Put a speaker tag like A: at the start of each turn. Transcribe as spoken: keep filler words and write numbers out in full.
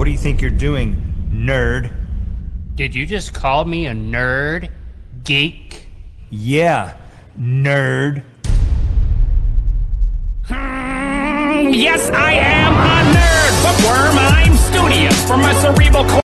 A: do you think you're doing, nerd?
B: Did you just call me a nerd? Geek?
A: Yeah, nerd.
B: Hmm, yes, I am a nerd, but worm, I'm studious for my cerebral